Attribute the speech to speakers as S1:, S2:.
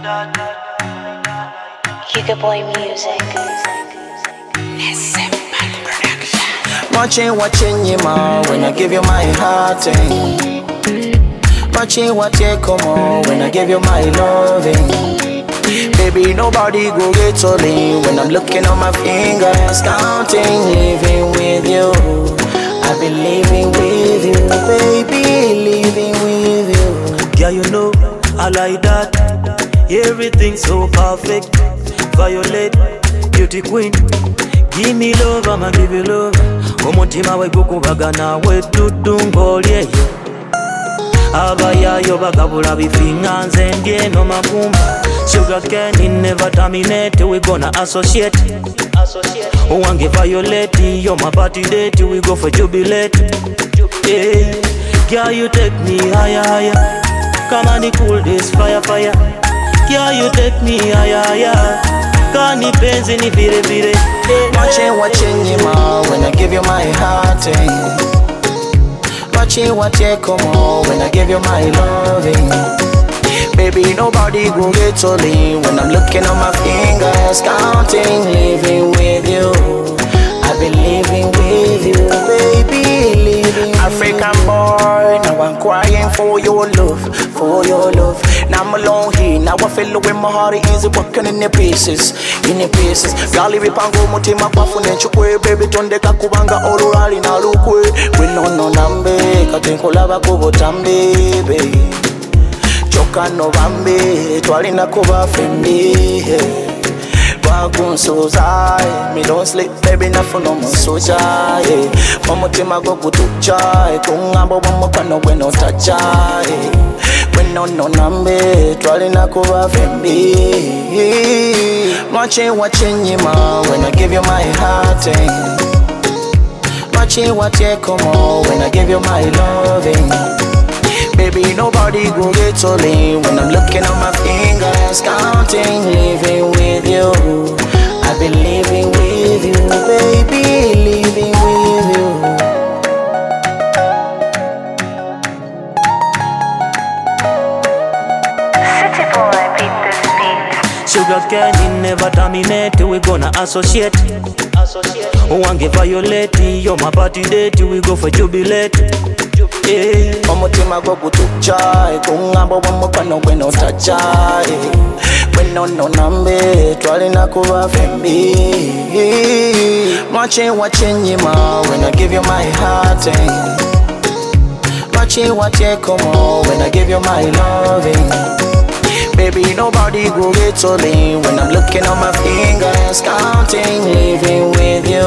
S1: Hugo Boy Music.
S2: Watching you more when I give you my heart. Watching what you come on when I give you my loving. Baby, nobody go get so lean when I'm looking on my fingers, counting, living with you. I've been living with you, baby, living with you.
S3: Yeah, you know, I like that. Everything so perfect. Violet, beauty queen. Give me love, I'ma give you love. Omutima we gukubagana we tutungolye. Abayayo bagabula bifinga nze ndye no makumba. Sugar candy never terminate, we gonna associate. Wange Violet, you're my party date, we go for jubilate. Yeah, girl, you take me higher, higher. Come on, cool this fire, fire. Girl, you take me higher, higher. Kani penzi ni vile vile.
S2: Watching you more when I give you my heart. Watching what you come on when I give you my loving. Baby, nobody go get so lean when I'm looking on my fingers, counting, living with you. I've been living with you, baby, living. African boy, now I'm crying for your love, for your love. Now I'm alone here, now I feel with my heart is walking in the pieces, in the pieces. Gali ripango mutima kwafu nechukwe, baby tonde kakubanga olurali na lukwe. Winono nambe, katenkola bakubo tambe, baby. Choka no bambi, twalina kuba fembi. Bagunsoza, me don't sleep, baby, nothing no musoja. Mamutima go kutucha, kungambo bamukano bueno tacha. Weno no nambe, twalina kuba fembi. Watching you more when I give you my heart. Watching what you come on when I give you my loving. Baby, nobody go get so lean when I'm looking on my fingers, counting, living with you. I've been living with you, baby, living with you.
S1: City Boy beat this beat.
S3: Sugar candy never terminate, we gonna associate. Wange Violet, you're my party date, we go for jubilate. Yeah.
S2: Omutima go kutucha, kungambo bamukano bueno tacha. Weno no nambe, twalina kuba fembi. Watching you more when I give you my heart. Watching what you come on when I give you my loving. Baby, nobody go get so lean when I'm looking on my fingers, counting, living with you.